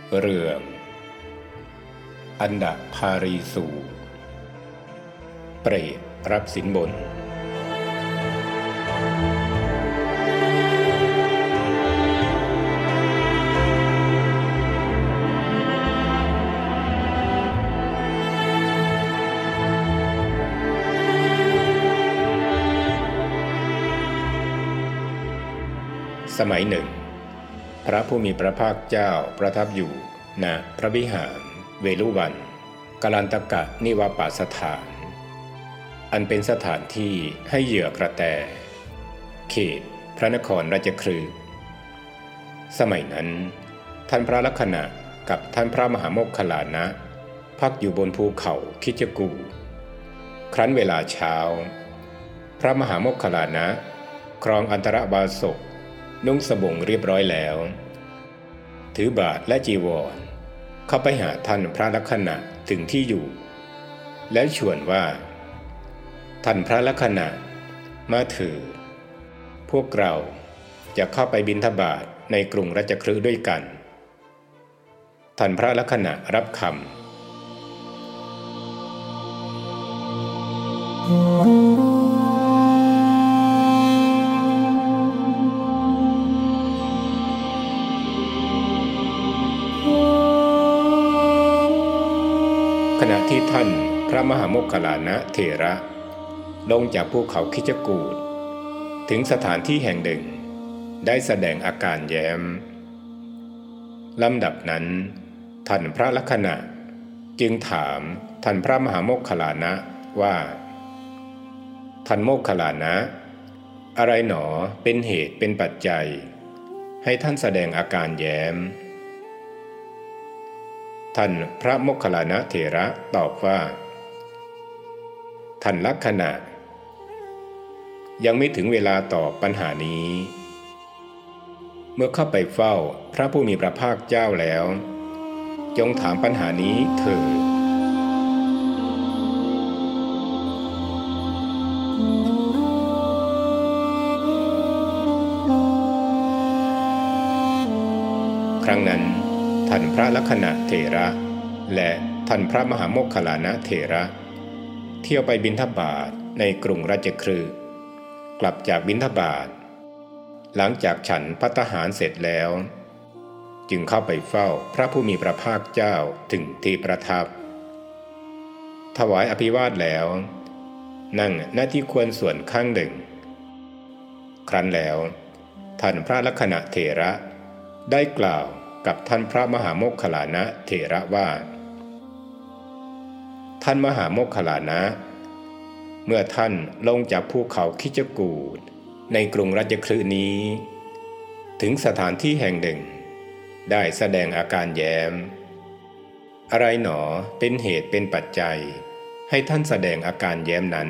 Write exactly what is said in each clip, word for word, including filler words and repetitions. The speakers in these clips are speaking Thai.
เรื่องอันดภารีสูตรเปรตรับสินบนสมัยหนึ่งพระผู้มีพระภาคเจ้าประทับอยู่ณพระวิหารเวฬุวันกลันตกะนิวปสถานอันเป็นสถานที่ให้เหยื่อกระแตเขตพระนครราชคฤห์สมัยนั้นท่านพระลักขณะกับท่านพระมหาโมคคัลลานะพักอยู่บนภูเขาคิจกูฏครั้นเวลาเช้าพระมหาโมคคัลลานะครองอันตรบาสกนุ่งสบงเรียบร้อยแล้วถือบาตรและจีวรเข้าไปหาท่านพระลักขณะถึงที่อยู่แล้วชวนว่าท่านพระลักขณะมาเถิดพวกเราจะเข้าไปบิณฑบาตในกรุงราชคฤห์ด้วยกันท่านพระลักขณะรับคำขณะที่ท่านพระมหาโมคคัลลานะเถระลงจากภูเขาคิจกูฏถึงสถานที่แห่งหนึ่งได้แสดงอาการแย้มลำดับนั้นท่านพระลักขณะจึงถามท่านพระมหาโมคคัลลานะว่าท่านโมคคัลลานะอะไรหนอเป็นเหตุเป็นปัจจัยให้ท่านแสดงอาการแย้มท่านพระโมคคัลลานะเถระตอบว่าท่านลักขณะยังไม่ถึงเวลาตอบปัญหานี้เมื่อเข้าไปเฝ้าพระผู้มีพระภาคเจ้าแล้วจงถามปัญหานี้เถิดครั้งนั้นท่านพระลักขณะเถระและท่านพระมหาโมคคัลลานะเถระเที่ยวไปบิณฑบาตในกรุงราชคฤห์กลับจากบิณฑบาตหลังจากฉันภัตตาหารเสร็จแล้วจึงเข้าไปเฝ้าพระผู้มีพระภาคเจ้าถึงที่ประทับถวายอภิวาทแล้วนั่งณที่ควรส่วนข้างหนึ่งครั้นแล้วท่านพระลักขณะเถระได้กล่าวกับท่านพระมหาโมคคัลลานะเถระว่าท่านมหาโมคคัลลานะเมื่อท่านลงจากภูเขาคิจกูฏในกรุงราชคฤห์นี้ถึงสถานที่แห่งหนึ่งได้แสดงอาการแย้มอะไรหนอเป็นเหตุเป็นปัจจัยให้ท่านแสดงอาการแย้มนั้น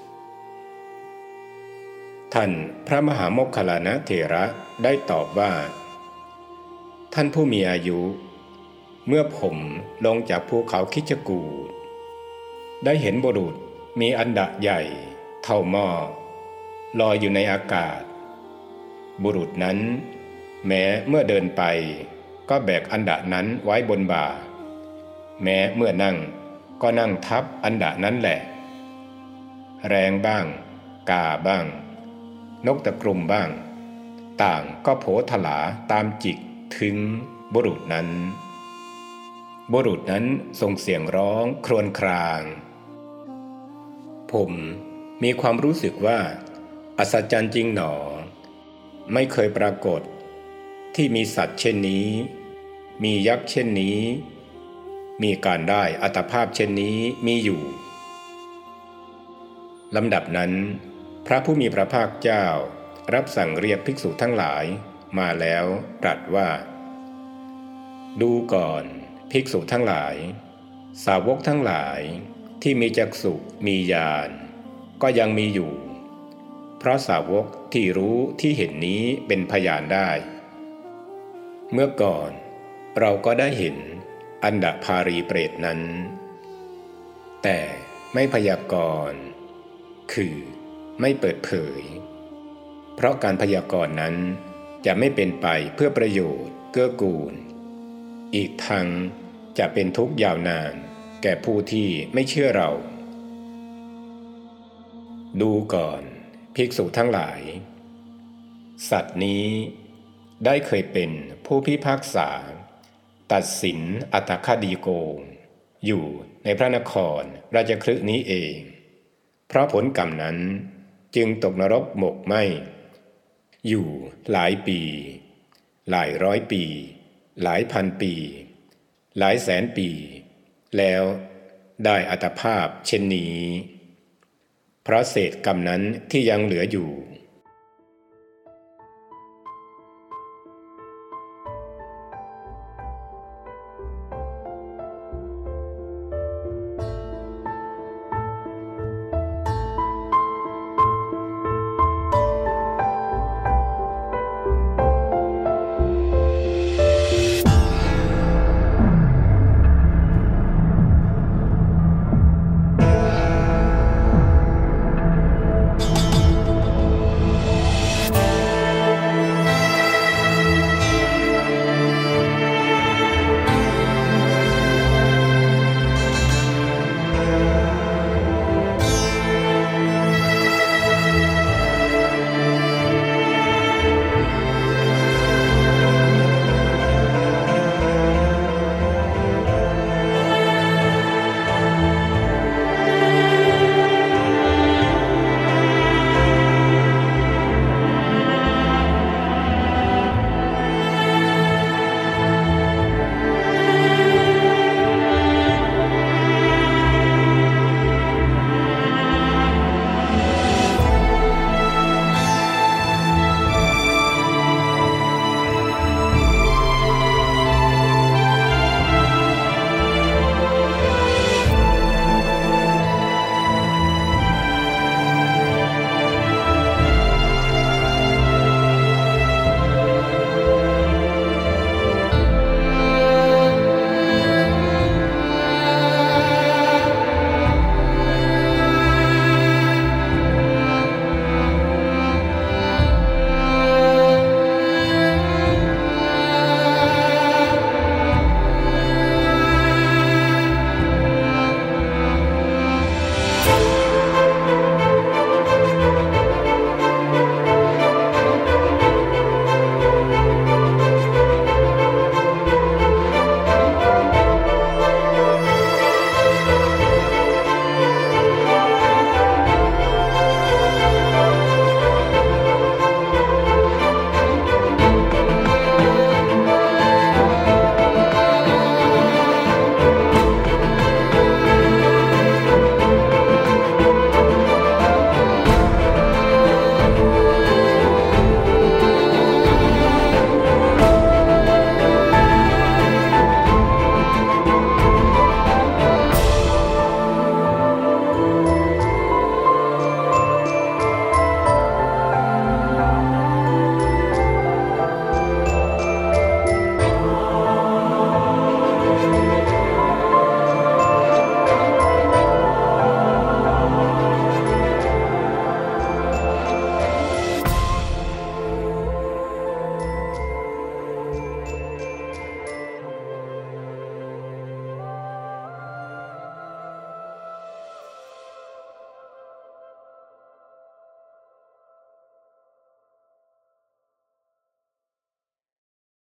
ท่านพระมหาโมคคัลลานะเถระได้ตอบว่าท่านผู้มีอายุเมื่อผมลงจากภูเขาคิจกูฏได้เห็นบุรุษมีอันดะใหญ่เท่าหม้อลอยอยู่ในอากาศบุรุษนั้นแม้เมื่อเดินไปก็แบกอันดะนั้นไว้บนบ่าแม้เมื่อนั่งก็นั่งทับอันดะนั้นแหละแรงบ้างกาบ้างนกตะกรุมบ้างต่างก็โผถลาตามจิกถึงบุรุษนั้นบุรุษนั้นส่งเสียงร้องครวญครางผมมีความรู้สึกว่าอัศจรรย์จริงหนอไม่เคยปรากฏที่มีสัตว์เช่นนี้มียักษ์เช่นนี้มีการได้อัตภาพเช่นนี้มีอยู่ลำดับนั้นพระผู้มีพระภาคเจ้ารับสั่งเรียกภิกษุทั้งหลายมาแล้วตรัสว่าดูก่อนภิกษุทั้งหลายสาวกทั้งหลายที่มีจักษุมีญาณก็ยังมีอยู่เพราะสาวกที่รู้ที่เห็นนี้เป็นพยานได้เมื่อก่อนเราก็ได้เห็นอันดภารีเปรตนั้นแต่ไม่พยากรณ์คือไม่เปิดเผยเพราะการพยากรณ์นั้น จะไม่เป็นไปเพื่อประโยชน์เกื้อกูลอีกทั้งจะเป็นทุกข์ยาวนานแก่ผู้ที่ไม่เชื่อเรา ดูก่อนภิกษุทั้งหลายสัตว์นี้ได้เคยเป็นผู้พิพากษาตัดสินอัตถคดีโกงอยู่ในพระนครราชคฤห์นี้เองเพราะผลกรรมนั้นจึงตกนรกหมกไหม้อยู่หลายปีหลายร้อยปีหลายพันปีหลายแสนปีแล้วได้อัตภาพเช่นนี้เพราะเศษกรรมนั้นที่ยังเหลืออยู่